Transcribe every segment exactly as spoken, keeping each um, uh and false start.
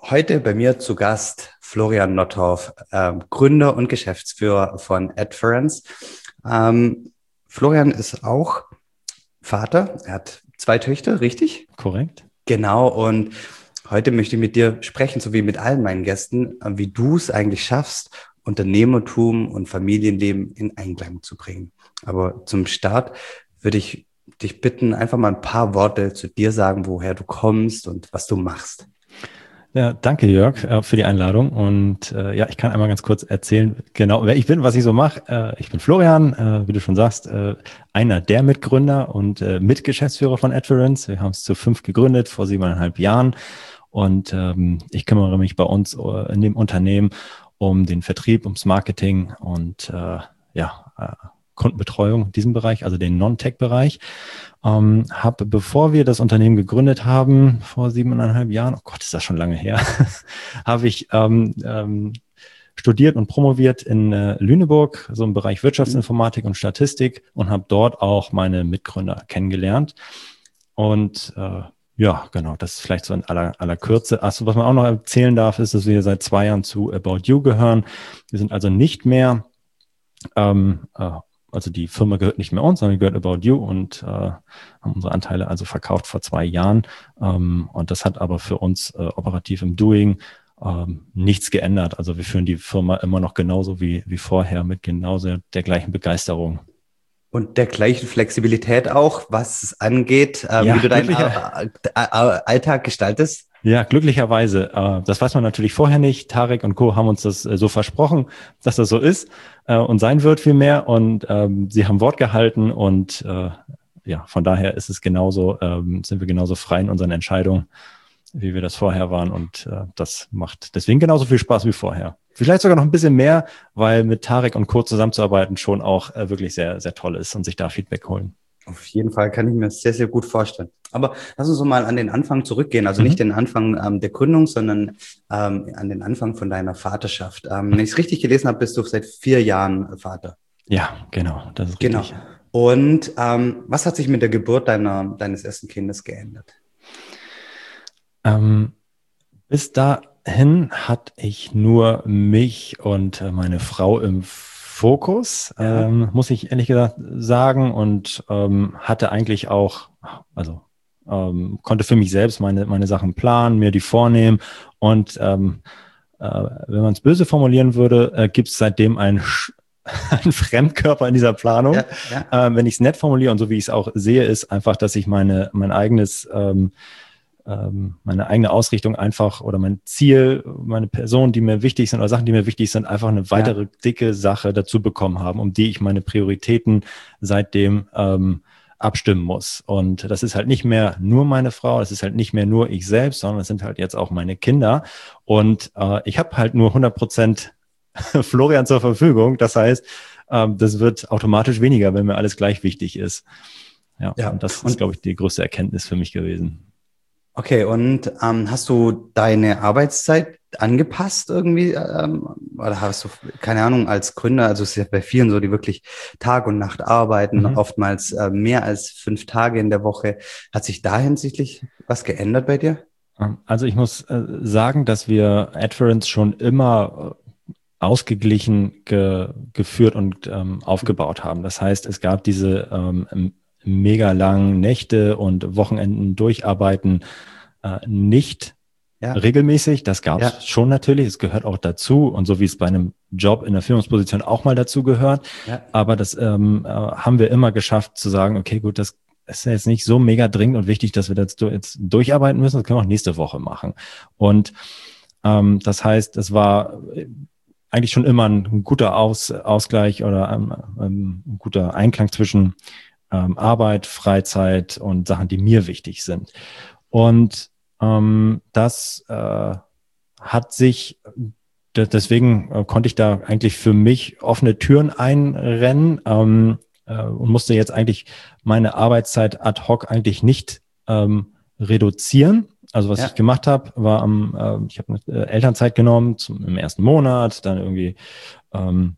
Heute bei mir zu Gast Florian Nottorf, äh, Gründer und Geschäftsführer von Adference. Ähm, Florian ist auch Vater, er hat zwei Töchter, richtig? Korrekt. Genau, und heute möchte ich mit dir sprechen, so wie mit allen meinen Gästen, äh, wie du es eigentlich schaffst, Unternehmertum und Familienleben in Einklang zu bringen. Aber zum Start würde ich dich bitten, einfach mal ein paar Worte zu dir sagen, woher du kommst und was du machst. Ja, danke Jörg äh, für die Einladung und äh, ja, ich kann einmal ganz kurz erzählen, genau wer ich bin, was ich so mache. Äh, ich bin Florian, äh, wie du schon sagst, äh, einer der Mitgründer und äh, Mitgeschäftsführer von Adference. Wir haben es zu fünf gegründet vor siebeneinhalb Jahren und ähm, ich kümmere mich bei uns äh, in dem Unternehmen um den Vertrieb, ums Marketing und äh, ja, äh, Kundenbetreuung in diesem Bereich, also den Non-Tech-Bereich. Ähm, habe, bevor wir das Unternehmen gegründet haben, vor siebeneinhalb Jahren, oh Gott, ist das schon lange her, habe ich ähm, ähm, studiert und promoviert in äh, Lüneburg, so im Bereich Wirtschaftsinformatik und Statistik und habe dort auch meine Mitgründer kennengelernt. Und äh, ja, genau, das ist vielleicht so in aller, aller Kürze. Achso, was man auch noch erzählen darf, ist, dass wir seit zwei Jahren zu About You gehören. Wir sind also nicht mehr ähm, äh, Also die Firma gehört nicht mehr uns, sondern gehört About You und äh, haben unsere Anteile also verkauft vor zwei Jahren. Ähm, und das hat aber für uns äh, operativ im Doing ähm, nichts geändert. Also wir führen die Firma immer noch genauso wie, wie vorher mit genauso der gleichen Begeisterung. Und der gleichen Flexibilität auch, was es angeht, äh, Ja, wie du deinen glücklicher, äh, äh, Alltag gestaltest. ja, glücklicherweise. Äh, das weiß man natürlich vorher nicht. Tarek und Co. haben uns das äh, so versprochen, dass das so ist äh, und sein wird vielmehr. Und ähm, sie haben Wort gehalten und äh, ja, von daher ist es genauso, ähm, sind wir genauso frei in unseren Entscheidungen, wie wir das vorher waren. Und äh, das macht deswegen genauso viel Spaß wie vorher. Vielleicht sogar noch ein bisschen mehr, weil mit Tarek und Co. zusammenzuarbeiten schon auch äh, wirklich sehr, sehr toll ist und sich da Feedback holen. Auf jeden Fall kann ich mir das sehr, sehr gut vorstellen. Aber lass uns so mal an den Anfang zurückgehen. Also nicht Mhm. den Anfang ähm, der Gründung, sondern ähm, an den Anfang von deiner Vaterschaft. Ähm, wenn ich es richtig gelesen habe, bist du seit vier Jahren Vater. Ja, genau, das ist Genau. richtig. Und ähm, was hat sich mit der Geburt deiner, deines ersten Kindes geändert? Ähm, Bis dahin hatte ich nur mich und äh, meine Frau im Fokus, Ja, ähm, muss ich ehrlich gesagt sagen, und ähm, hatte eigentlich auch, also ähm, konnte für mich selbst meine, meine Sachen planen, mir die vornehmen und ähm, äh, wenn man es böse formulieren würde, äh, gibt es seitdem ein ein Fremdkörper in dieser Planung. ja, ja, Ähm, wenn ich es nett formuliere und so wie ich es auch sehe, ist einfach, dass ich meine, mein eigenes ähm, ähm, meine eigene Ausrichtung einfach oder mein Ziel, meine Personen, die mir wichtig sind oder Sachen, die mir wichtig sind, einfach eine ja. weitere dicke Sache dazu bekommen haben, um die ich meine Prioritäten seitdem ähm, abstimmen muss. Und das ist halt nicht mehr nur meine Frau, das ist halt nicht mehr nur ich selbst, sondern es sind halt jetzt auch meine Kinder. Und äh, ich habe halt nur hundert Prozent Florian zur Verfügung. Das heißt, ähm, das wird automatisch weniger, wenn mir alles gleich wichtig ist. Ja, Ja. und das ist, Und glaube ich, die größte Erkenntnis für mich gewesen. okay, und ähm, hast du deine Arbeitszeit angepasst irgendwie? Ähm, oder hast du, keine Ahnung, als Gründer, also es ist ja bei vielen so, die wirklich Tag und Nacht arbeiten, Mhm. oftmals äh, mehr als fünf Tage in der Woche. Hat sich da hinsichtlich was geändert bei dir? Ähm, Also ich muss äh, sagen, dass wir Adference schon immer äh, ausgeglichen ge geführt und ähm, aufgebaut haben. Das heißt, es gab diese ähm, m- mega langen Nächte und Wochenenden durcharbeiten äh, nicht Ja, regelmäßig. Das gab ja, es schon natürlich. Es gehört auch dazu. Und so wie es bei einem Job in der Führungsposition auch mal dazu gehört. ja, Aber das ähm, äh, haben wir immer geschafft zu sagen, okay, gut, das ist ja jetzt nicht so mega dringend und wichtig, dass wir das du- jetzt durcharbeiten müssen. Das können wir auch nächste Woche machen. Und ähm, das heißt, es war äh, eigentlich schon immer ein, ein guter Aus, Ausgleich oder ähm, ähm, ein guter Einklang zwischen ähm, Arbeit, Freizeit und Sachen, die mir wichtig sind. Und ähm, das äh, hat sich, de- deswegen äh, konnte ich da eigentlich für mich offene Türen einrennen ähm, äh, und musste jetzt eigentlich meine Arbeitszeit ad hoc eigentlich nicht ähm, reduzieren. Also was ich ja, gemacht habe, war am, äh, ich habe eine äh, Elternzeit genommen zum, im ersten Monat, dann irgendwie ähm,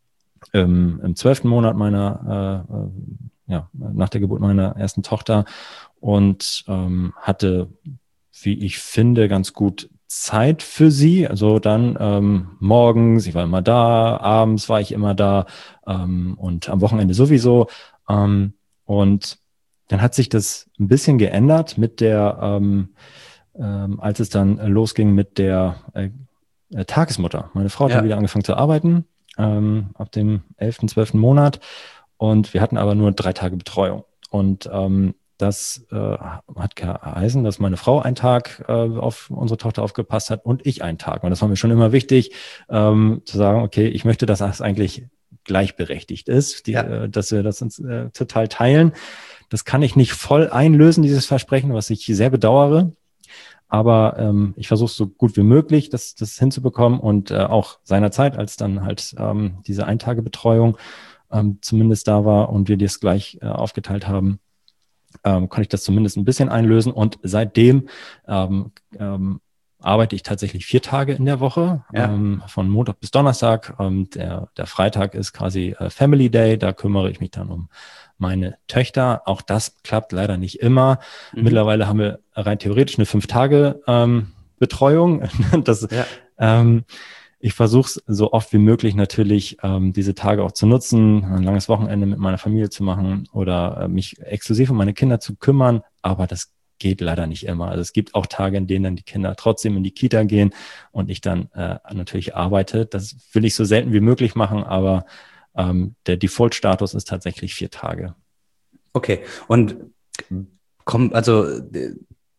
im, im zwölften Monat meiner, äh, äh, ja, nach der Geburt meiner ersten Tochter und ähm, hatte, wie ich finde, ganz gut Zeit für sie. Also dann ähm, morgens, ich war immer da, abends war ich immer da ähm, und am Wochenende sowieso. Ähm, und dann hat sich das ein bisschen geändert mit der, ähm, ähm, als es dann losging mit der äh, äh, Tagesmutter. Meine Frau hat dann Ja. wieder angefangen zu arbeiten, ähm, ab dem elften, zwölften Monat. Und wir hatten aber nur drei Tage Betreuung. Und ähm, das äh, hat geheißen, dass meine Frau einen Tag äh, auf unsere Tochter aufgepasst hat und ich einen Tag. Und das war mir schon immer wichtig, ähm, zu sagen, okay, ich möchte, dass das eigentlich gleichberechtigt ist, die, Ja. äh, dass wir das uns äh, total teilen. Das kann ich nicht voll einlösen, dieses Versprechen, was ich sehr bedauere. Aber ähm, ich versuche so gut wie möglich, das, das hinzubekommen. Und äh, auch seinerzeit, als dann halt ähm, diese Eintagebetreuung ähm, zumindest da war und wir das gleich äh, aufgeteilt haben, ähm, konnte ich das zumindest ein bisschen einlösen. Und seitdem ähm, ähm, arbeite ich tatsächlich vier Tage in der Woche, Ja. ähm, von Montag bis Donnerstag. Ähm, der, der Freitag ist quasi äh, Family Day, da kümmere ich mich dann um meine Töchter. Auch das klappt leider nicht immer. Mhm. Mittlerweile haben wir rein theoretisch eine fünf Tage ähm, Betreuung. Das, Ja. ähm, ich versuche es so oft wie möglich natürlich, ähm, diese Tage auch zu nutzen, ein langes Wochenende mit meiner Familie zu machen oder äh, mich exklusiv um meine Kinder zu kümmern. Aber das geht leider nicht immer. Also es gibt auch Tage, in denen dann die Kinder trotzdem in die Kita gehen und ich dann äh, natürlich arbeite. Das will ich so selten wie möglich machen, aber ähm, der Default-Status ist tatsächlich vier Tage. Okay. Und komm, also äh,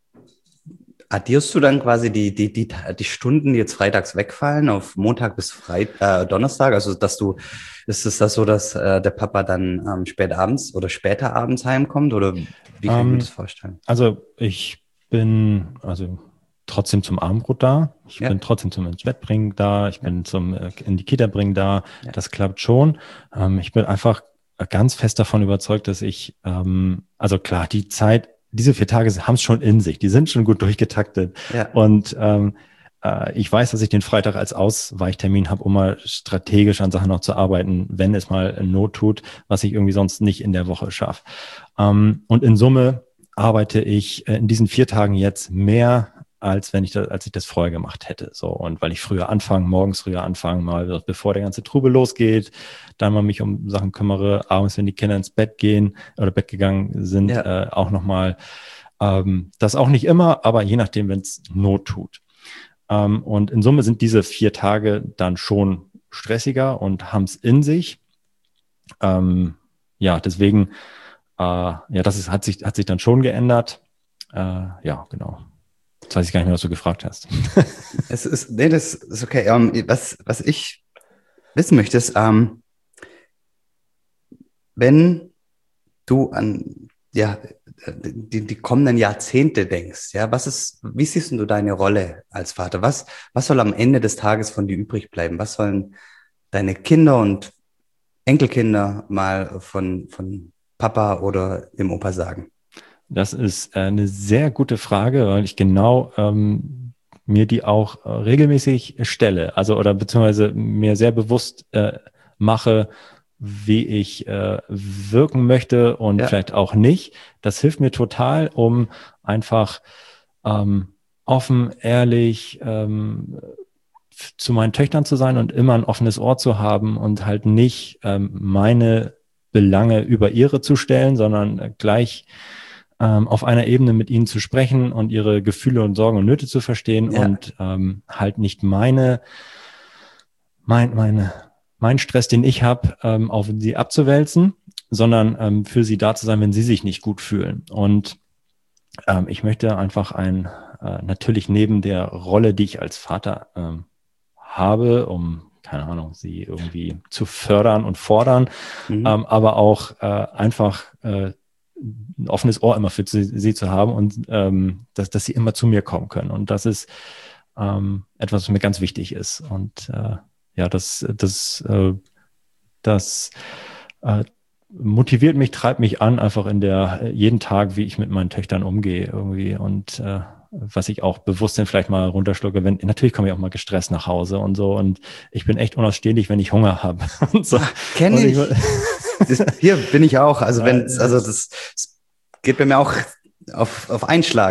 addierst du dann quasi die, die, die, die Stunden, die jetzt freitags wegfallen, auf Montag bis Freit äh, Donnerstag? Also, dass du, ist es das so, dass äh, der Papa dann ähm, spät abends oder später abends heimkommt? Oder wie kann ich mir Ähm, das vorstellen? also ich bin also trotzdem zum Abendbrot da. Ich Ja. bin trotzdem zum ins Bett bringen da. Ich bin zum äh, in die Kita bringen da. Ja. Das klappt schon. Ähm, ich bin einfach ganz fest davon überzeugt, dass ich, ähm, also klar, die Zeit, diese vier Tage haben es schon in sich. Die sind schon gut durchgetaktet. Ja. Und ähm, äh, ich weiß, dass ich den Freitag als Ausweichtermin habe, um mal strategisch an Sachen noch zu arbeiten, wenn es mal Not tut, was ich irgendwie sonst nicht in der Woche schaffe. Ähm, und in Summe arbeite ich in diesen vier Tagen jetzt mehr, als wenn ich das, als ich das vorher gemacht hätte. So, und weil ich früher anfange, morgens früher anfange, mal bevor der ganze Trubel losgeht, dann mal mich um Sachen kümmere, abends, wenn die Kinder ins Bett gehen oder Bett gegangen sind, Ja. äh, auch nochmal. Ähm, das auch nicht immer, aber je nachdem, wenn es Not tut. Ähm, und in Summe sind diese vier Tage dann schon stressiger und haben es in sich. Ähm, ja, deswegen, äh, ja, das ist, hat sich, hat sich dann schon geändert. Äh, ja, genau. Jetzt weiß ich gar nicht mehr, was du gefragt hast. Es ist, nee, das ist okay. Ähm, was, was ich wissen möchte, ist, ähm, wenn du an ja, die, die kommenden Jahrzehnte denkst, ja, was ist, wie siehst du deine Rolle als Vater? Was, was soll am Ende des Tages von dir übrig bleiben? Was sollen deine Kinder und Enkelkinder mal von, von Papa oder dem Opa sagen? Das ist eine sehr gute Frage, weil ich genau ähm, mir die auch äh, regelmäßig stelle, also oder beziehungsweise mir sehr bewusst äh, mache, wie ich äh, wirken möchte und Ja. vielleicht auch nicht. Das hilft mir total, um einfach ähm, offen, ehrlich ähm, zu meinen Töchtern zu sein und immer ein offenes Ohr zu haben und halt nicht ähm, meine Belange über ihre zu stellen, sondern gleich ähm, auf einer Ebene mit ihnen zu sprechen und ihre Gefühle und Sorgen und Nöte zu verstehen Ja. und ähm, halt nicht meine, mein, meine, mein Stress, den ich habe, ähm, auf sie abzuwälzen, sondern ähm, für sie da zu sein, wenn sie sich nicht gut fühlen. Und ähm, ich möchte einfach ein, äh, natürlich neben der Rolle, die ich als Vater ähm, habe, um, keine Ahnung, sie irgendwie zu fördern und fordern, Mhm. ähm, aber auch äh, einfach äh, ein offenes Ohr immer für sie, sie zu haben und ähm, dass, dass sie immer zu mir kommen können. Und das ist ähm, etwas, was mir ganz wichtig ist. Und äh, ja, das, das, äh, das äh, motiviert mich, treibt mich an, einfach in der jeden Tag, wie ich mit meinen Töchtern umgehe irgendwie und äh, was ich auch bewusst dann vielleicht mal runterschlucke, wenn, natürlich komme ich auch mal gestresst nach Hause und so und ich bin echt unausstehlich, wenn ich Hunger habe. So. Kenne ich. ich Das, hier bin ich auch. Also wenn, also das, das geht bei mir auch auf, auf einen Schlag.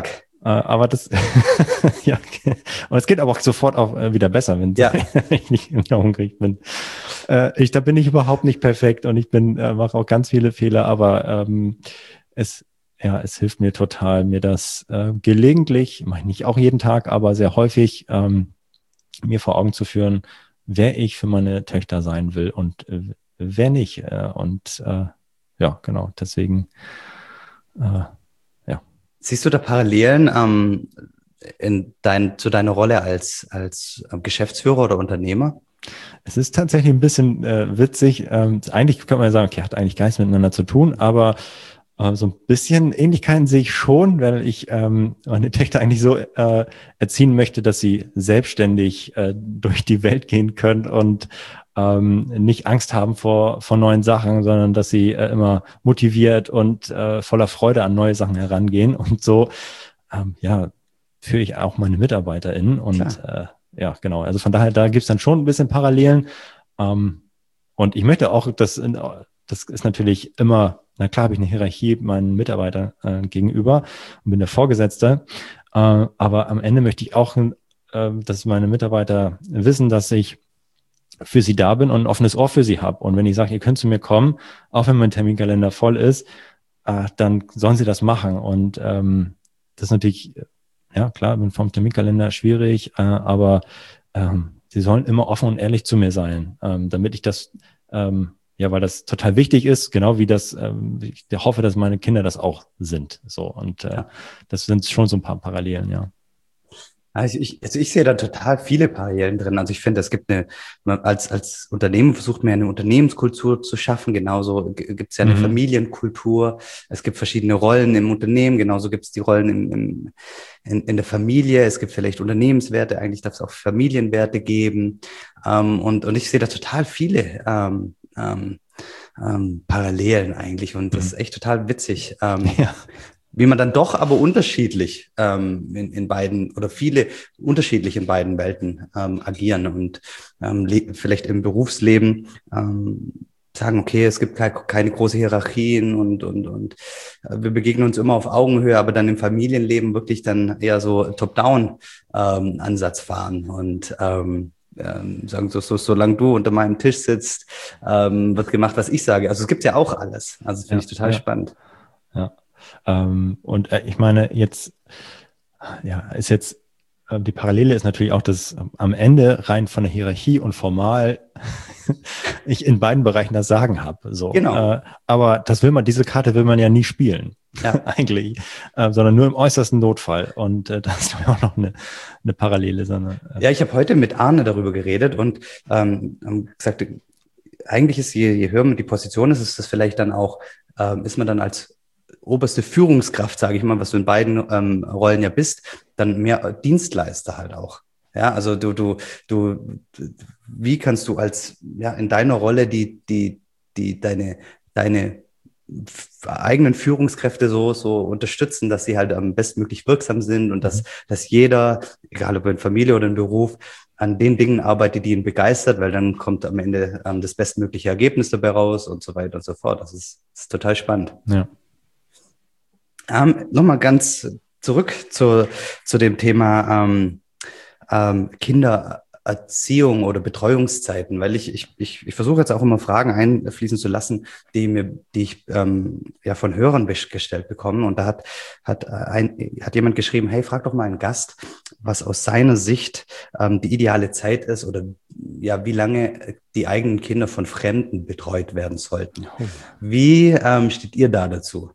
aber das, ja, und es geht aber auch sofort auch äh, wieder besser, wenn Ja. ich nicht wieder hungrig bin. Äh, ich, da bin ich überhaupt nicht perfekt und ich bin, äh, mache auch ganz viele Fehler, aber ähm, es, ja, es hilft mir total, mir das äh, gelegentlich, mache ich nicht auch jeden Tag, aber sehr häufig, ähm, mir vor Augen zu führen, wer ich für meine Töchter sein will und äh, wer nicht. Äh, und äh, ja, genau, deswegen, äh, ja. Siehst du da Parallelen ähm, in dein, zu deiner Rolle als, als ähm, Geschäftsführer oder Unternehmer? Es ist tatsächlich ein bisschen äh, witzig. Ähm, eigentlich könnte man ja sagen, okay, hat eigentlich gar nichts miteinander zu tun, aber äh, so ein bisschen Ähnlichkeiten sehe ich schon, weil ich ähm, meine Töchter eigentlich so äh, erziehen möchte, dass sie selbstständig äh, durch die Welt gehen können und ähm, nicht Angst haben vor, vor neuen Sachen, sondern dass sie äh, immer motiviert und äh, voller Freude an neue Sachen herangehen. Und so, ähm, ja, führe ich auch meine MitarbeiterInnen und äh, ja, genau. Also von daher, da gibt's dann schon ein bisschen Parallelen. Ähm, und ich möchte auch, dass in, das ist natürlich immer, na klar habe ich eine Hierarchie meinen Mitarbeitern äh, gegenüber und bin der Vorgesetzte. Äh, aber am Ende möchte ich auch, äh, dass meine Mitarbeiter wissen, dass ich für sie da bin und ein offenes Ohr für sie habe. Und wenn ich sage, ihr könnt zu mir kommen, auch wenn mein Terminkalender voll ist, äh, dann sollen sie das machen. Und ähm, das ist natürlich, ja klar, bin vom Terminkalender schwierig, äh, aber ähm, sie sollen immer offen und ehrlich zu mir sein, ähm, damit ich das, ähm, ja, weil das total wichtig ist, genau wie das, ähm, ich hoffe, dass meine Kinder das auch sind. So, und äh, Ja. das sind schon so ein paar Parallelen, ja. Also ich, also ich sehe da total viele Parallelen drin. Also ich finde, es gibt eine, man als, als Unternehmen versucht man ja eine Unternehmenskultur zu schaffen. Genauso gibt es ja eine Mhm. Familienkultur. Es gibt verschiedene Rollen im Unternehmen. Genauso gibt es die Rollen im, im, in, in der Familie. Es gibt vielleicht Unternehmenswerte. Eigentlich darf es auch Familienwerte geben. Ähm, und, und ich sehe da total viele ähm, ähm, ähm, Parallelen eigentlich. Und das Mhm. ist echt total witzig. Ähm, Ja. Wie man dann doch aber unterschiedlich ähm, in, in beiden oder viele unterschiedlich in beiden Welten ähm, agieren und ähm, vielleicht im Berufsleben ähm, sagen, okay, es gibt keine, keine große Hierarchien und, und, und äh, wir begegnen uns immer auf Augenhöhe, aber dann im Familienleben wirklich dann eher so Top-Down-Ansatz ähm, fahren und ähm, ähm, sagen, so, so, solange du unter meinem Tisch sitzt, ähm, wird gemacht, was ich sage. Also es gibt ja auch alles. Also das finde Ja, ich total ja, spannend. ja. Ähm, und äh, ich meine, jetzt, ja, ist jetzt, äh, die Parallele ist natürlich auch, dass ähm, am Ende rein von der Hierarchie und formal ich in beiden Bereichen das Sagen habe. So. Genau. Äh, aber das will man, diese Karte will man ja nie spielen, Ja. eigentlich, äh, sondern nur im äußersten Notfall. Und äh, das ist auch noch eine, eine Parallele. Sondern, äh, Ja, ich habe heute mit Arne darüber geredet und ähm, haben gesagt, eigentlich ist, je, je höher man die Position ist, ist das vielleicht dann auch, ähm, ist man dann als oberste Führungskraft, sage ich mal, was du in beiden ähm, Rollen ja bist, dann mehr Dienstleister halt auch. Ja, also du, du, du, wie kannst du als, ja, in deiner Rolle die, die, die, deine, deine eigenen Führungskräfte so, so unterstützen, dass sie halt am bestmöglich wirksam sind und dass, dass jeder, egal ob in Familie oder in Beruf, an den Dingen arbeitet, die ihn begeistert, weil dann kommt am Ende ähm, das bestmögliche Ergebnis dabei raus und so weiter und so fort. Das ist, das ist total spannend. ja. Ähm, Nochmal ganz zurück zu, zu dem Thema ähm, ähm, Kindererziehung oder Betreuungszeiten, weil ich, ich, ich, ich versuche jetzt auch immer Fragen einfließen zu lassen, die mir, die ich ähm, ja von Hörern gestellt bekomme. Und da hat, hat, ein, hat jemand geschrieben, hey, frag doch mal einen Gast, was aus seiner Sicht ähm, die ideale Zeit ist oder ja, wie lange die eigenen Kinder von Fremden betreut werden sollten. Oh. Wie ähm, steht ihr da dazu?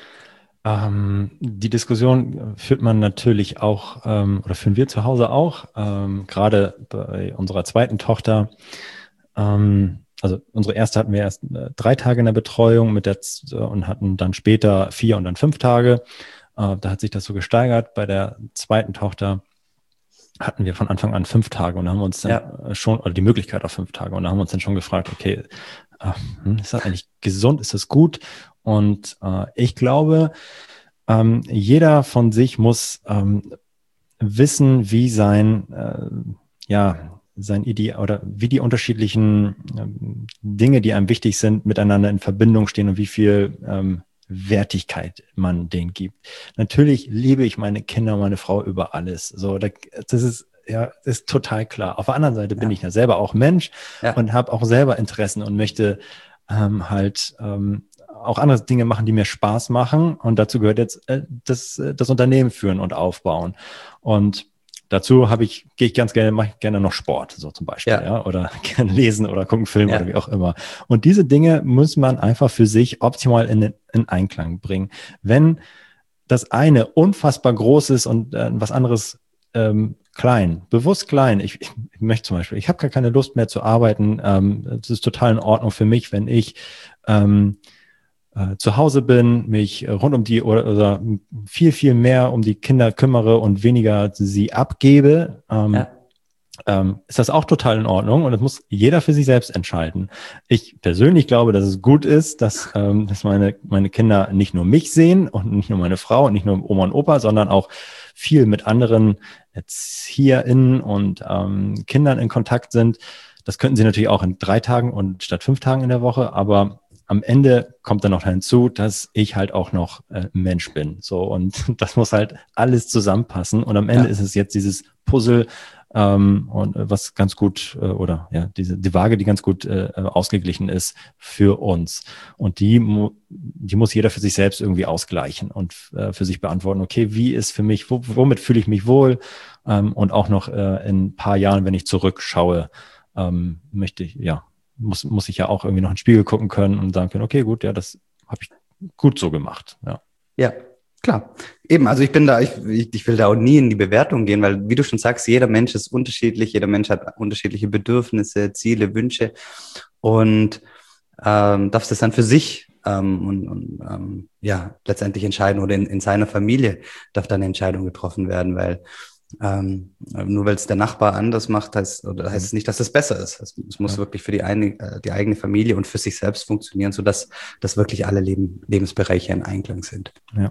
Ähm, die Diskussion führt man natürlich auch, ähm, oder führen wir zu Hause auch, ähm, gerade bei unserer zweiten Tochter. Ähm, also unsere erste hatten wir erst äh, drei Tage in der Betreuung mit der Z- und hatten dann später vier und dann fünf Tage. Äh, da hat sich das so gesteigert. Bei der zweiten Tochter hatten wir von Anfang an fünf Tage und haben uns dann Ja. schon, oder die Möglichkeit auf fünf Tage, und da haben wir uns dann schon gefragt, okay, äh, ist das eigentlich gesund, ist das gut? Und äh, ich glaube, ähm, jeder von sich muss ähm, wissen, wie sein, äh, ja, sein Ideal oder wie die unterschiedlichen ähm, Dinge, die einem wichtig sind, miteinander in Verbindung stehen und wie viel ähm, Wertigkeit man denen gibt. Natürlich liebe ich meine Kinder und meine Frau über alles. So, das ist ja, das ist total klar. Auf der anderen Seite bin Ja. ich ja selber auch Mensch Ja. und habe auch selber Interessen und möchte ähm, halt ähm, auch andere Dinge machen, die mir Spaß machen. Und dazu gehört jetzt äh, das, das Unternehmen führen und aufbauen. Und dazu habe ich, gehe ich ganz gerne, mache ich gerne noch Sport, so zum Beispiel, ja, Ja. oder gerne lesen oder gucken Film Ja. oder wie auch immer. Und diese Dinge muss man einfach für sich optimal in, in Einklang bringen. Wenn das eine unfassbar groß ist und äh, was anderes ähm, klein, bewusst klein. Ich, ich, ich möchte zum Beispiel, ich habe gar keine Lust mehr zu arbeiten. Ähm, es ist total in Ordnung für mich, wenn ich ähm, äh, zu Hause bin, mich rund um die oder, oder viel, viel mehr um die Kinder kümmere und weniger sie abgebe. Ähm, Ja. ähm, ist das auch total in Ordnung und das muss jeder für sich selbst entscheiden. Ich persönlich glaube, dass es gut ist, dass, ähm, dass meine, meine Kinder nicht nur mich sehen und nicht nur meine Frau und nicht nur Oma und Opa, sondern auch viel mit anderen ErzieherInnen und ähm, Kindern in Kontakt sind. Das könnten sie natürlich auch in drei Tagen und statt fünf Tagen in der Woche, aber am Ende kommt dann noch hinzu, dass ich halt auch noch äh, Mensch bin. So, und das muss halt alles zusammenpassen. Und am Ende Ja. ist es jetzt dieses Puzzle, ähm, und äh, was ganz gut, äh, oder ja, diese die Waage, die ganz gut äh, ausgeglichen ist für uns. Und die, mu die muss jeder für sich selbst irgendwie ausgleichen und äh, für sich beantworten, okay, wie ist für mich, wo, womit fühle ich mich wohl? Ähm, und auch noch äh, in ein paar Jahren, wenn ich zurückschaue, ähm, möchte ich, ja, muss, muss ich ja auch irgendwie noch in den Spiegel gucken können und sagen können, okay, gut, ja, das habe ich gut so gemacht. Ja. Ja, klar. Eben, also ich bin da, ich, ich ich will da auch nie in die Bewertung gehen, weil wie du schon sagst, jeder Mensch ist unterschiedlich, jeder Mensch hat unterschiedliche Bedürfnisse, Ziele, Wünsche und ähm, darf das dann für sich ähm, und, und ähm, ja, letztendlich entscheiden oder in, in seiner Familie darf dann eine Entscheidung getroffen werden, weil ähm, nur weil es der Nachbar anders macht, heißt, oder heißt es nicht, dass es besser ist. Es, es muss Ja. wirklich für die, eine, äh, die eigene Familie und für sich selbst funktionieren, sodass dass wirklich alle Leben, Lebensbereiche in Einklang sind. Ja.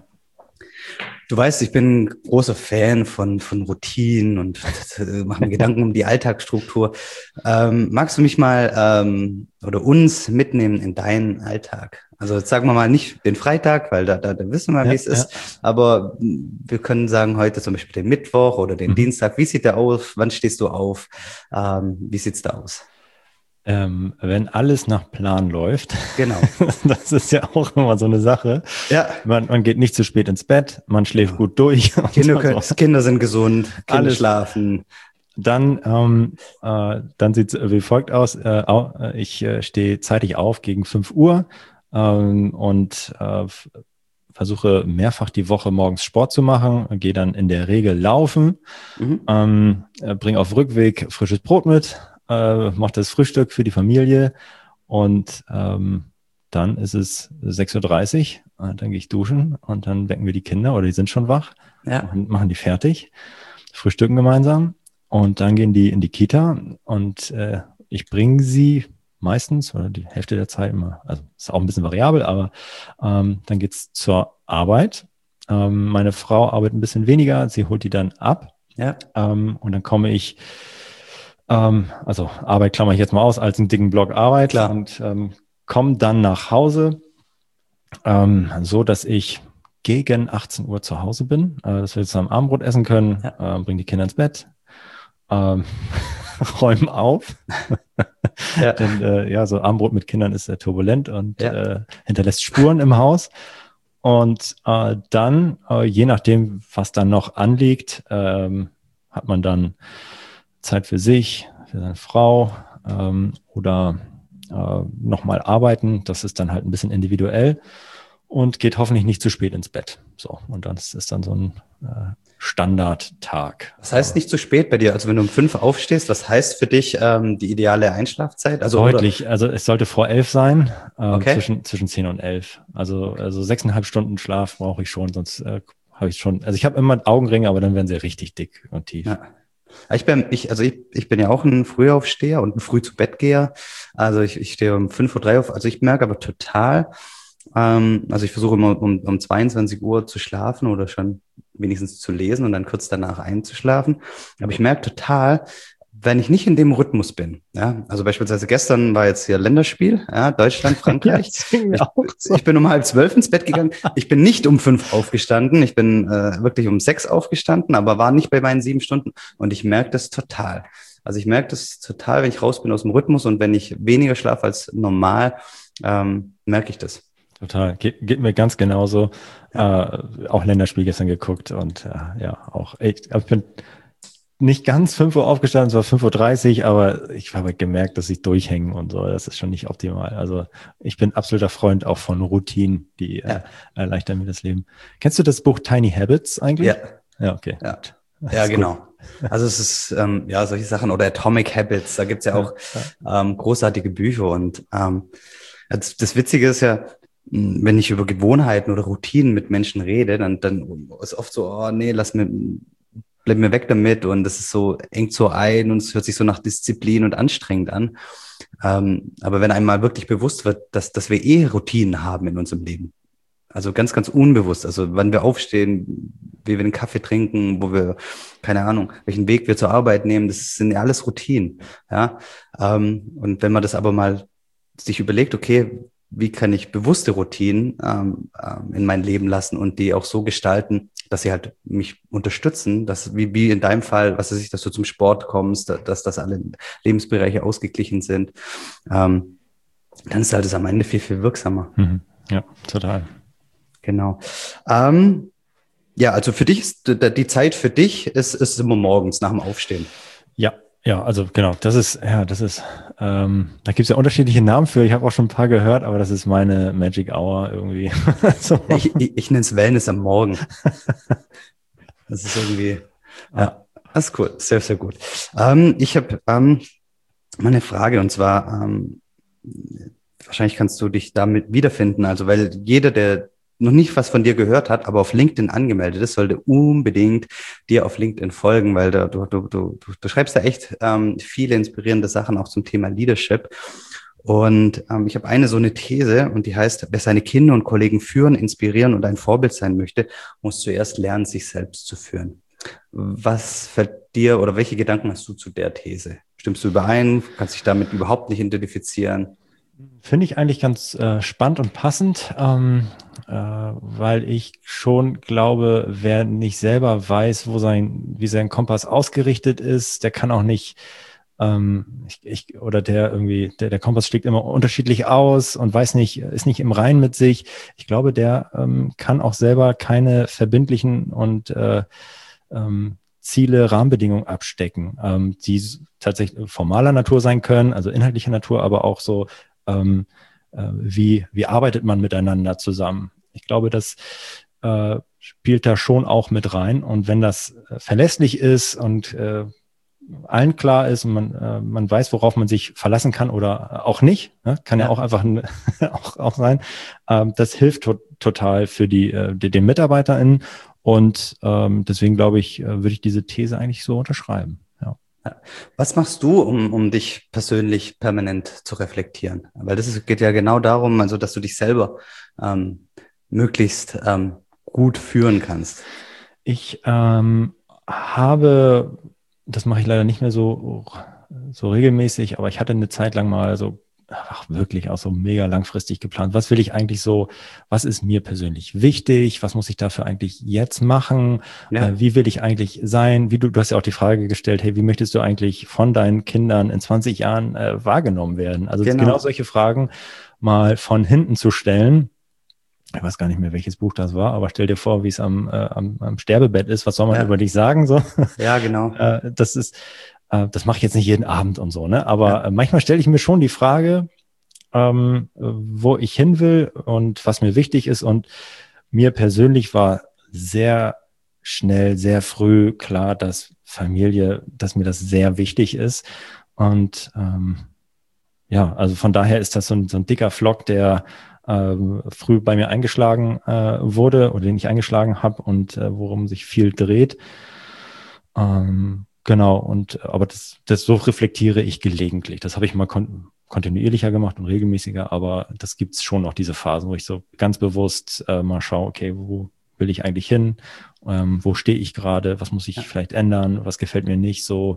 Du weißt, ich bin ein großer Fan von, von Routinen und äh, mache mir Gedanken um die Alltagsstruktur. Ähm, magst du mich mal ähm, oder uns mitnehmen in deinen Alltag? Also jetzt sagen wir mal nicht den Freitag, weil da, da, da wissen wir, Ja, wie es ist. ja. Aber wir können sagen heute zum Beispiel den Mittwoch oder den Mhm. Dienstag. Wie sieht der aus? Wann stehst du auf? Ähm, wie sieht's da aus? Ähm, wenn alles nach Plan läuft, Genau. das ist ja auch immer so eine Sache. Ja. Man, man geht nicht zu spät ins Bett, man schläft Genau. gut durch. und Kinder, können, so. Kinder sind gesund, Kinder Alles. schlafen. Dann, ähm, äh, dann sieht es wie folgt aus. Äh, au- äh, ich äh, stehe zeitig auf gegen fünf Uhr ähm, und äh, f- versuche mehrfach die Woche morgens Sport zu machen, gehe dann in der Regel laufen, Mhm. ähm, äh, bringe auf Rückweg frisches Brot mit, äh, mache das Frühstück für die Familie und ähm, dann ist es sechs Uhr dreißig, äh, dann gehe ich duschen und dann wecken wir die Kinder oder die sind schon wach Ja. und machen die fertig, frühstücken gemeinsam und dann gehen die in die Kita und äh, ich bringe sie meistens oder die Hälfte der Zeit immer, also ist auch ein bisschen variabel, aber ähm, dann geht's zur Arbeit. Ähm, meine Frau arbeitet ein bisschen weniger, sie holt die dann ab Ja. ähm, und dann komme ich, ähm, also Arbeit klammer ich jetzt mal aus, als einen dicken Block Arbeit Klar. und ähm, komme dann nach Hause, ähm, so dass ich gegen achtzehn Uhr zu Hause bin, äh, dass wir zusammen Abendbrot essen können, Ja. äh, bringen die Kinder ins Bett, ähm, räumen auf. Ja. Denn äh, ja, so Abendbrot mit Kindern ist sehr turbulent und Ja. äh, hinterlässt Spuren im Haus. Und äh, dann, äh, je nachdem, was dann noch anliegt, ähm, hat man dann Zeit für sich, für seine Frau ähm, oder äh, nochmal arbeiten. Das ist dann halt ein bisschen individuell und geht hoffentlich nicht zu spät ins Bett. So, und das ist dann so ein äh, Standardtag. Was heißt nicht zu spät bei dir? Also wenn du um fünf aufstehst, was heißt für dich ähm, die ideale Einschlafzeit? Also Deutlich, oder? Also es sollte vor elf sein, äh, Okay. zwischen, zwischen zehn und elf. Also, also sechseinhalb Stunden Schlaf brauche ich schon, sonst äh, habe ich schon, also ich habe immer Augenringe, aber dann werden sie richtig dick und tief. Ja. Ich bin, ich, also ich, ich bin ja auch ein Frühaufsteher und ein früh zu Bett Geher. Also ich, ich stehe um fünf Uhr drei auf. Also ich merke aber total, ähm, also ich versuche immer um, um zweiundzwanzig Uhr zu schlafen oder schon wenigstens zu lesen und dann kurz danach einzuschlafen. Aber ich merke total, wenn ich nicht in dem Rhythmus bin, ja, also beispielsweise gestern war jetzt hier Länderspiel, ja, Deutschland, Frankreich. Ja, ich, auch so. ich bin um halb zwölf ins Bett gegangen. Ich bin nicht um fünf aufgestanden. Ich bin äh, wirklich um sechs aufgestanden, aber war nicht bei meinen sieben Stunden. Und ich merke das total. Also ich merke das total, wenn ich raus bin aus dem Rhythmus und wenn ich weniger schlafe als normal, ähm, merke ich das. Total. Ge geht mir ganz genauso. Ja. Äh, auch Länderspiel gestern geguckt und äh, ja, auch echt. Ich bin nicht ganz fünf Uhr aufgestanden, es war fünf Uhr dreißig, aber ich habe gemerkt, dass ich durchhänge und so. Das ist schon nicht optimal. Also ich bin absoluter Freund auch von Routinen, die äh, Ja. erleichtern mir das Leben. Kennst du das Buch Tiny Habits eigentlich? Ja. Ja, okay. Ja, Das ja ist genau. gut. Also es ist, ähm, ja, solche Sachen oder Atomic Habits, da gibt's ja auch ähm, großartige Bücher. Und ähm, das, das Witzige ist ja, mh, wenn ich über Gewohnheiten oder Routinen mit Menschen rede, dann, dann ist oft so, oh nee, lass mir, bleib mir weg damit. Und das ist so, engt so ein und es hört sich so nach Disziplin und anstrengend an. Ähm, aber wenn einmal wirklich bewusst wird, dass, dass wir eh Routinen haben in unserem Leben, also ganz, ganz unbewusst. Also wann wir aufstehen, wie wir den Kaffee trinken, wo wir, keine Ahnung, welchen Weg wir zur Arbeit nehmen, das sind ja alles Routinen. Ja, ähm, und wenn man das aber mal sich überlegt, okay, wie kann ich bewusste Routinen ähm, ähm, in mein Leben lassen und die auch so gestalten, dass sie halt mich unterstützen, dass wie, wie in deinem Fall, was weiß ich, dass du zum Sport kommst, dass, dass das alle Lebensbereiche ausgeglichen sind, ähm, dann ist halt das am Ende viel, viel wirksamer. Mhm. Ja, total. Genau. Ähm, ja, also für dich ist d- die Zeit für dich ist, ist immer morgens nach dem Aufstehen. Ja, ja, also genau, das ist, ja, das ist, ähm, da gibt es ja unterschiedliche Namen für. Ich habe auch schon ein paar gehört, aber das ist meine Magic Hour irgendwie. So. Ja, ich ich, ich nenne es Wellness am Morgen. Das ist irgendwie, ja, das ist cool, sehr, sehr gut. Ähm, ich habe ähm, mal eine Frage und zwar, ähm, wahrscheinlich kannst du dich damit wiederfinden, also weil jeder, der noch nicht was von dir gehört hat, aber auf LinkedIn angemeldet ist, sollte unbedingt dir auf LinkedIn folgen, weil da, du, du, du, du beschreibst da echt ähm, viele inspirierende Sachen auch zum Thema Leadership. Und ähm, ich habe eine so eine These und die heißt, wer seine Kinder und Kollegen führen, inspirieren und ein Vorbild sein möchte, muss zuerst lernen, sich selbst zu führen. Was fällt dir oder welche Gedanken hast du zu der These? Stimmst du überein? Kannst dich damit überhaupt nicht identifizieren? Finde ich eigentlich ganz äh, spannend und passend, ähm, äh, weil ich schon glaube, wer nicht selber weiß, wo sein, wie sein Kompass ausgerichtet ist, der kann auch nicht, ähm, ich, ich, oder der irgendwie, der, der Kompass schlägt immer unterschiedlich aus und weiß nicht, ist nicht im Reinen mit sich. Ich glaube, der ähm, kann auch selber keine verbindlichen und äh, ähm, Ziele, Rahmenbedingungen abstecken, ähm, die tatsächlich formaler Natur sein können, also inhaltlicher Natur, aber auch so, ähm, äh, wie, wie arbeitet man miteinander zusammen. Ich glaube, das äh, spielt da schon auch mit rein. Und wenn das äh, verlässlich ist und äh, allen klar ist und man, äh, man weiß, worauf man sich verlassen kann oder auch nicht, ne? Kann ja, ja auch einfach ein, auch, auch sein, ähm, das hilft to total für die, äh, die, den MitarbeiterInnen. Und ähm, deswegen glaube ich, äh, würde ich diese These eigentlich so unterschreiben. Ja. Was machst du, um, um dich persönlich permanent zu reflektieren? Weil das ist, geht ja genau darum, also dass du dich selber ähm, möglichst ähm, gut führen kannst. Ich ähm, habe, das mache ich leider nicht mehr so, so regelmäßig, aber ich hatte eine Zeit lang mal so ach, wirklich auch so mega langfristig geplant. Was will ich eigentlich so, was ist mir persönlich wichtig? Was muss ich dafür eigentlich jetzt machen? Ja. Äh, wie will ich eigentlich sein? Wie du, du hast ja auch die Frage gestellt, hey, wie möchtest du eigentlich von deinen Kindern in zwanzig Jahren äh, wahrgenommen werden? Also genau. genau solche Fragen mal von hinten zu stellen. Ich weiß gar nicht mehr, welches Buch das war, aber stell dir vor, wie es am, äh, am, am Sterbebett ist. Was soll man ja. über dich sagen? So? Ja, genau. äh, das ist, äh, das mache ich jetzt nicht jeden Abend und so, ne? Aber ja. äh, manchmal stelle ich mir schon die Frage, ähm, wo ich hin will und was mir wichtig ist. Und mir persönlich war sehr schnell, sehr früh klar, dass Familie, dass mir das sehr wichtig ist. Und ähm, ja, also von daher ist das so ein, so ein dicker Flock, der ähm, früh bei mir eingeschlagen äh, wurde oder den ich eingeschlagen habe und äh, worum sich viel dreht. Ähm, genau, und aber das, das so reflektiere ich gelegentlich. Das habe ich mal kon kontinuierlicher gemacht und regelmäßiger, aber das gibt's schon noch diese Phasen, wo ich so ganz bewusst äh, mal schaue, okay, wo will ich eigentlich hin? Ähm, wo stehe ich gerade? Was muss ich ja. vielleicht ändern? Was gefällt mir nicht so?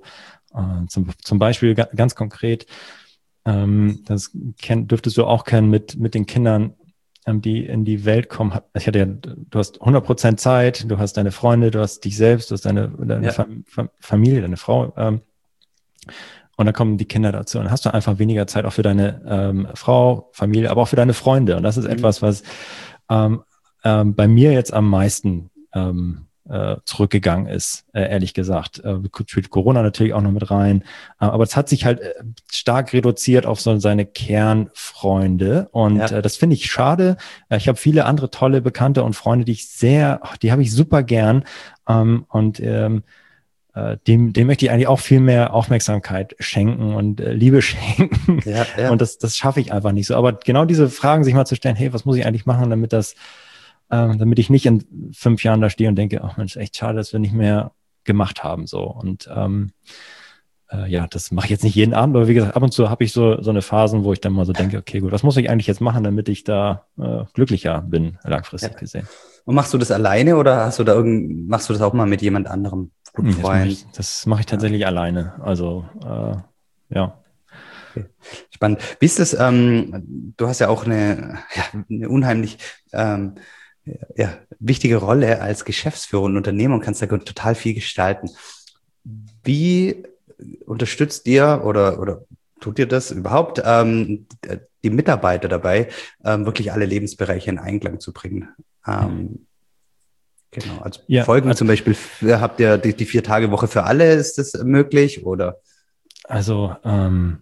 Äh, zum, zum Beispiel ga, ganz konkret, ähm, das kenn, dürftest du auch kennen mit, mit den Kindern, ähm, die in die Welt kommen. Ich hatte ja, du hast hundert Prozent Zeit, du hast deine Freunde, du hast dich selbst, du hast deine, deine Ja. Fam Familie, deine Frau. Ähm, und dann kommen die Kinder dazu. Und dann hast du einfach weniger Zeit auch für deine ähm, Frau, Familie, aber auch für deine Freunde. Und das ist mhm. etwas, was ähm, ähm, bei mir jetzt am meisten ähm, äh, zurückgegangen ist, äh, ehrlich gesagt. Äh, spielt Corona natürlich auch noch mit rein. Äh, aber es hat sich halt äh, stark reduziert auf so seine Kernfreunde. Und ja. äh, das finde ich schade. Äh, ich habe viele andere tolle Bekannte und Freunde, die ich sehr, ach, die habe ich super gern. Ähm, und ähm, Dem, dem möchte ich eigentlich auch viel mehr Aufmerksamkeit schenken und äh, Liebe schenken. Ja, ja. Und das, das schaffe ich einfach nicht so. Aber genau diese Fragen sich mal zu stellen, hey, was muss ich eigentlich machen, damit das, ähm, damit ich nicht in fünf Jahren da stehe und denke, ach Mensch, echt schade, dass wir nicht mehr gemacht haben. So. Und ähm, äh, ja, das mache ich jetzt nicht jeden Abend, aber wie gesagt, ab und zu habe ich so, so eine Phasen, wo ich dann mal so denke, okay, gut, was muss ich eigentlich jetzt machen, damit ich da äh, glücklicher bin, langfristig ja. gesehen. Und machst du das alleine oder hast du da irgend, machst du das auch mal mit jemand anderem? Guten Freund? Das mache ich, das mach ich tatsächlich ja. alleine. Also, äh, ja. Okay. Spannend. Wie ist das, ähm, du hast ja auch eine, ja, eine unheimlich ähm, ja, wichtige Rolle als Geschäftsführer und Unternehmer und kannst da total viel gestalten. Wie unterstützt ihr oder, oder tut ihr das überhaupt, ähm, die Mitarbeiter dabei, ähm, wirklich alle Lebensbereiche in Einklang zu bringen? Ähm, genau, also ja, Folgen also, zum Beispiel, habt ihr die, die Vier-Tage-Woche für alle, ist das möglich oder? Also, ähm,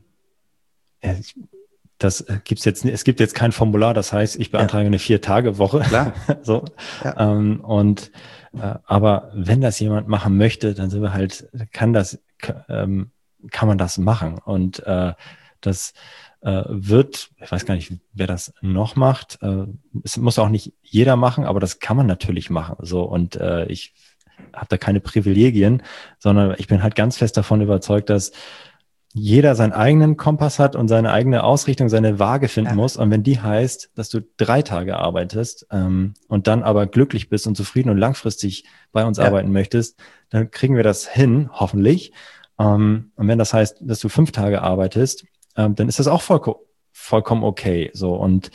das gibt's jetzt, es gibt jetzt kein Formular, das heißt, ich beantrage ja. eine Vier-Tage-Woche. Klar. so. Ja. Ähm, und, äh, aber wenn das jemand machen möchte, dann sind wir halt, kann das, ähm, kann man das machen. Und äh, das äh, wird, ich weiß gar nicht, wer das noch macht. Äh, es muss auch nicht jeder machen, aber das kann man natürlich machen. So und äh, ich habe da keine Privilegien, sondern ich bin halt ganz fest davon überzeugt, dass jeder seinen eigenen Kompass hat und seine eigene Ausrichtung, seine Waage finden ja. muss. Und wenn die heißt, dass du drei Tage arbeitest ähm, und dann aber glücklich bist und zufrieden und langfristig bei uns ja. arbeiten möchtest, dann kriegen wir das hin, hoffentlich. Ähm, und wenn das heißt, dass du fünf Tage arbeitest, ähm, dann ist das auch vollko- vollkommen okay. So und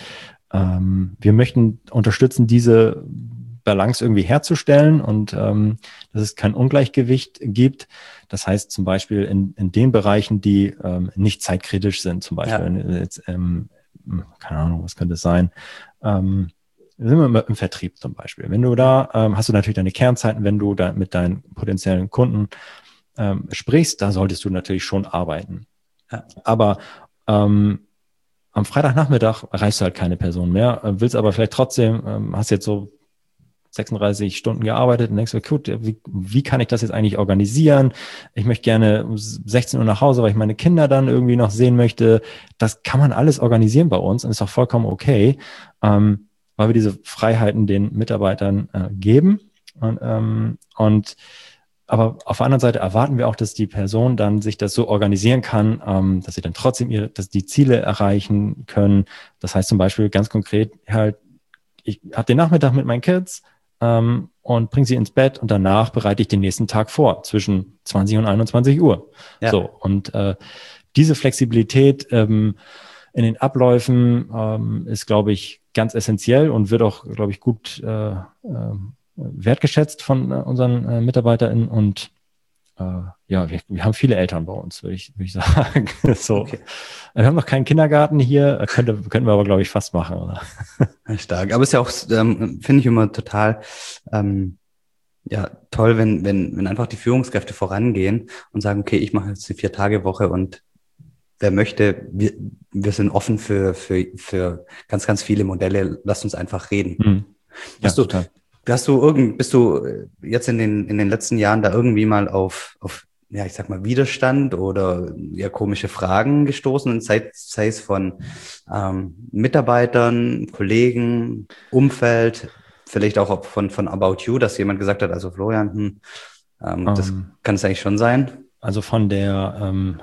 ähm, wir möchten unterstützen, diese Balance irgendwie herzustellen und ähm, dass es kein Ungleichgewicht gibt. Das heißt zum Beispiel in, in den Bereichen, die ähm, nicht zeitkritisch sind, zum Beispiel ja. jetzt, ähm, keine Ahnung, was könnte es sein? Ähm, sind wir im Vertrieb zum Beispiel. Wenn du da, ähm, hast du natürlich deine Kernzeiten, wenn du da mit deinen potenziellen Kunden ähm, sprichst, da solltest du natürlich schon arbeiten. Ja. Aber ähm, am Freitagnachmittag erreichst du halt keine Person mehr, willst aber vielleicht trotzdem, ähm, hast jetzt so sechsunddreißig Stunden gearbeitet und denkst du, gut, wie, wie kann ich das jetzt eigentlich organisieren? Ich möchte gerne um sechzehn Uhr nach Hause, weil ich meine Kinder dann irgendwie noch sehen möchte. Das kann man alles organisieren bei uns und ist auch vollkommen okay, ähm, weil wir diese Freiheiten den Mitarbeitern äh, geben. Und, ähm, und aber auf der anderen Seite erwarten wir auch, dass die Person dann sich das so organisieren kann, ähm, dass sie dann trotzdem ihre, dass die Ziele erreichen können. Das heißt zum Beispiel ganz konkret halt, ich habe den Nachmittag mit meinen Kids, Ähm, und bringe sie ins Bett und danach bereite ich den nächsten Tag vor, zwischen zwanzig und einundzwanzig Uhr. Ja. So, und äh, diese Flexibilität ähm, in den Abläufen ähm, ist, glaube ich, ganz essentiell und wird auch, glaube ich, gut äh, äh, wertgeschätzt von äh, unseren äh, MitarbeiterInnen und äh, ja, wir, wir haben viele Eltern bei uns, würde ich, würde ich sagen. so. Okay. Wir haben noch keinen Kindergarten hier, könnte, könnten wir aber, glaube ich, fast machen. Oder? Stark. Aber es ist ja auch, ähm, finde ich immer total ähm, ja, toll, wenn, wenn, wenn einfach die Führungskräfte vorangehen und sagen, okay, ich mache jetzt die Vier-Tage-Woche und wer möchte, wir, wir sind offen für, für, für ganz, ganz viele Modelle. Lasst uns einfach reden. Mhm. Ja, hast du, total. Hast du irgend, bist du jetzt in den, in den letzten Jahren da irgendwie mal auf, auf, ja, ich sag mal, Widerstand oder ja, komische Fragen gestoßen, und sei, sei es von ähm, Mitarbeitern, Kollegen, Umfeld, vielleicht auch von, von About You, dass jemand gesagt hat, also Florian, hm, ähm, um, das kann es eigentlich schon sein? Also von der ähm,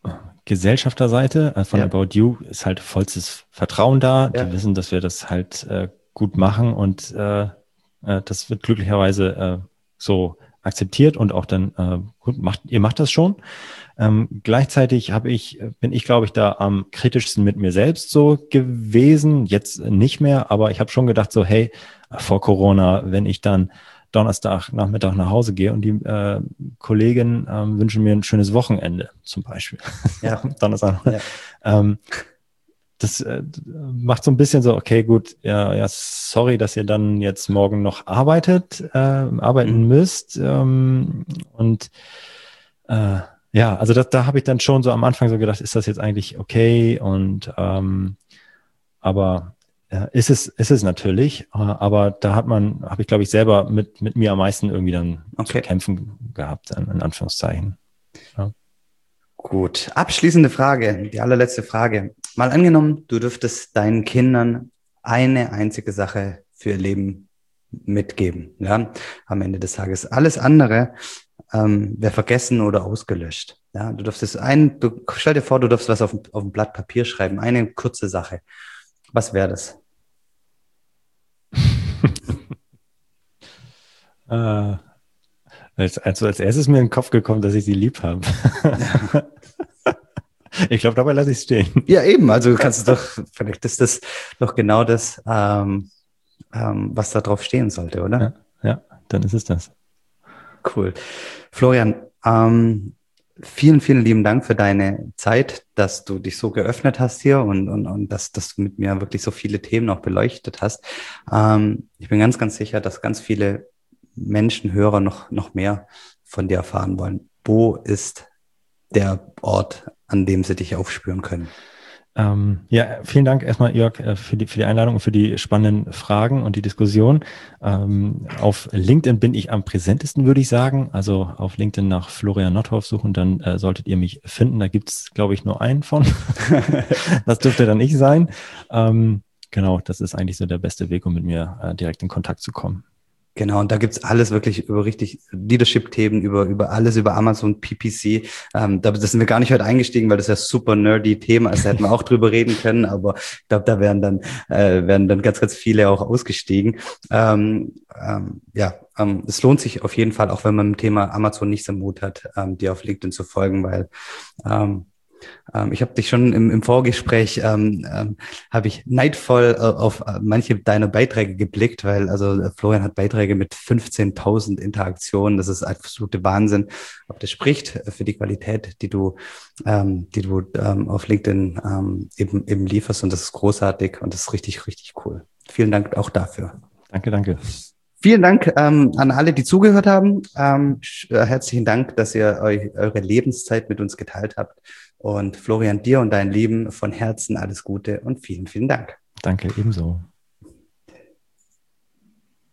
Gesellschafterseite, also von ja. About You ist halt vollstes Vertrauen da. Ja. Die wissen, dass wir das halt äh, gut machen und äh, das wird glücklicherweise äh, so akzeptiert und auch dann, äh, gut, macht, ihr macht das schon. Ähm, gleichzeitig habe ich, bin ich, glaube ich, da am kritischsten mit mir selbst so gewesen. Jetzt nicht mehr, aber ich habe schon gedacht so, hey, vor Corona, wenn ich dann Donnerstag Nachmittag nach Hause gehe und die äh, Kollegen ähm, wünschen mir ein schönes Wochenende zum Beispiel. Ja. Donnerstag. Ja. Ähm, das äh, macht so ein bisschen so, okay, gut, ja, ja, sorry, dass ihr dann jetzt morgen noch arbeitet, äh, arbeiten Mhm. müsst. Ähm, und äh, ja, also das, da habe ich dann schon so am Anfang so gedacht, ist das jetzt eigentlich okay? Und ähm, aber ja, ist es, ist es natürlich, äh, aber da hat man, habe ich, glaube ich, selber mit, mit mir am meisten irgendwie dann zu Okay. kämpfen gehabt, in, in Anführungszeichen. Ja. Gut. Abschließende Frage, die allerletzte Frage. Mal angenommen, du dürftest deinen Kindern eine einzige Sache für ihr Leben mitgeben, ja, am Ende des Tages. Alles andere ähm, wäre vergessen oder ausgelöscht. Ja, du dürftest ein, du, stell dir vor, du darfst was auf, auf ein Blatt Papier schreiben, eine kurze Sache. Was wäre das? äh, als, also als erstes ist mir in den Kopf gekommen, dass ich sie lieb habe. Ich glaube, dabei lasse ich es stehen. Ja, eben. Also du kannst es doch, vielleicht ist das doch genau das, ähm, ähm, was da drauf stehen sollte, oder? Ja, ja, dann ist es das. Cool. Florian, ähm, vielen, vielen lieben Dank für deine Zeit, dass du dich so geöffnet hast hier und, und, und dass, dass du mit mir wirklich so viele Themen auch beleuchtet hast. Ähm, ich bin ganz, ganz sicher, dass ganz viele Menschen, Hörer noch, noch mehr von dir erfahren wollen. Wo ist der Ort, an dem sie dich aufspüren können? Ähm, ja, vielen Dank erstmal, Jörg, äh, für die, für die Einladung und für die spannenden Fragen und die Diskussion. Ähm, auf LinkedIn bin ich am präsentesten, würde ich sagen. Also auf LinkedIn nach Florian Nothoff suchen, dann äh, solltet ihr mich finden. Da gibt's, glaube ich, nur einen von. Das dürfte dann ich sein. Ähm, genau, das ist eigentlich so der beste Weg, um mit mir äh, direkt in Kontakt zu kommen. Genau, und da gibt's alles wirklich über richtig Leadership-Themen, über, über alles, über Amazon P P C. Ähm, da das sind wir gar nicht heute eingestiegen, weil das ja super nerdy Thema ist, da hätten wir auch drüber reden können, aber ich glaube, da wären dann, äh, wären dann ganz, ganz viele auch ausgestiegen. Ähm, ähm, ja, ähm, es lohnt sich auf jeden Fall, auch wenn man mit dem Thema Amazon nichts am Mut hat, ähm, dir auf LinkedIn zu folgen, weil ähm, ähm, ich habe dich schon im, im Vorgespräch, ähm, ähm, habe ich neidvoll äh, auf äh, manche deiner Beiträge geblickt, weil also äh, Florian hat Beiträge mit fünfzehntausend Interaktionen. Das ist absolute Wahnsinn. Aber das spricht für die Qualität, die du, ähm, die du ähm, auf LinkedIn ähm, eben, eben lieferst. Und das ist großartig und das ist richtig, richtig cool. Vielen Dank auch dafür. Danke, danke. Vielen Dank ähm, an alle, die zugehört haben. Ähm, äh, herzlichen Dank, dass ihr euch eure Lebenszeit mit uns geteilt habt. Und Florian, dir und dein Leben von Herzen alles Gute und vielen, vielen Dank. Danke, ebenso.